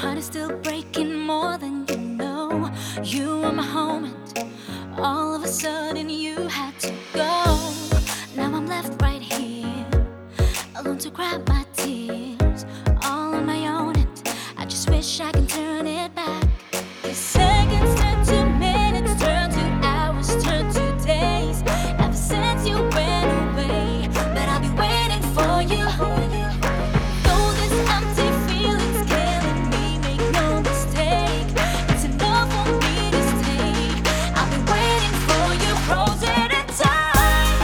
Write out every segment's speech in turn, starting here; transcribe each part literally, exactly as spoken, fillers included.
heart is still breaking more than you know. You were my home, and all of a sudden you had to go. Now I'm left right here, alone to cry my tears, all on my own, and I just wish I can turn it back. The seconds turn to minutes, turn to hours, turn to days. Ever since you went away, but I'll be waiting for you. Though this empty feeling's killing me, make no mistake, it's enough for me to stay. I'll be waiting for you, frozen in time,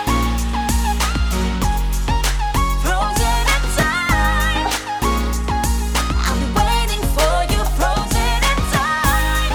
frozen in time. I'll be waiting for you, frozen in time,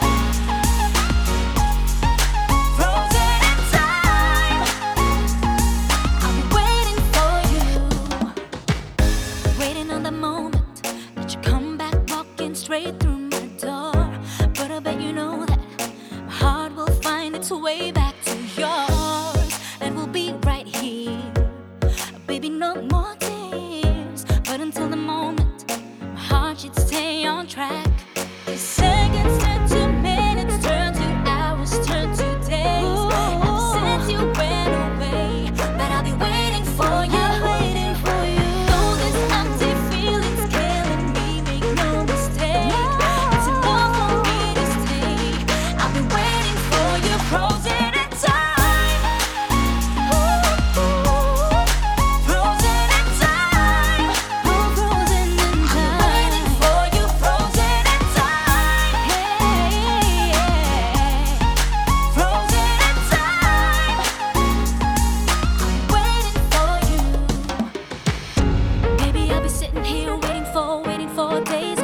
frozen in time. I'll be waiting for you, waiting on the moment that you come back walking straight through my door. But I bet you know that my heart will find its way back to yours, and we'll be right here. Baby, no more tears, but until the moment, my heart should stay on track. The seconds turn to minutes, turn to hours, turn to days. Ever since you went away, but I'll be waiting for you. Waiting for you. Though this empty feeling's killing me, make no mistake, it's enough for me to stay. I'll be waiting for you, frozen in time, frozen in time, frozen in time. I'm waiting for you, frozen in time, frozen in time. I'm waiting for you. Maybe I'll be sitting here waiting for, waiting for days